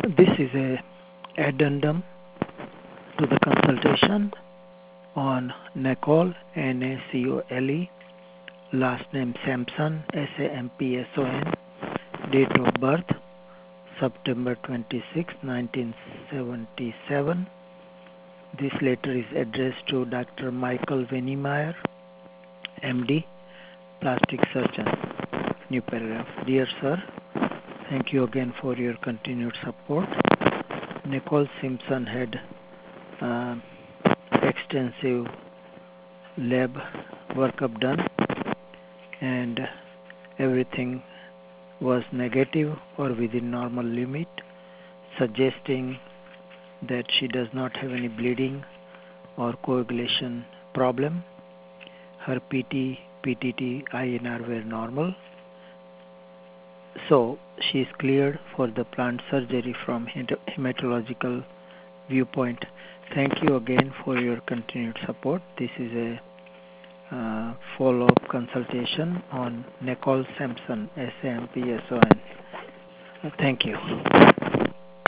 This is a addendum to the consultation on Nicole, N-A-C-O-L-E, last name Sampson, S-A-M-P-S-O-N, date of birth September 26, 1977. This letter is addressed to Dr. Michael Wennemeyer, MD, plastic surgeon. New paragraph. Dear sir, thank you again for your continued support. Nicole Simpson had extensive lab workup done and everything was negative or within normal limit, suggesting that she does not have any bleeding or coagulation problem. Her PT, PTT, INR were normal. So she is cleared for the plant surgery from hematological viewpoint. Thank you again for your continued support. This is a follow-up consultation on Nicole Sampson, S-A-M-P-S-O-N. Thank you.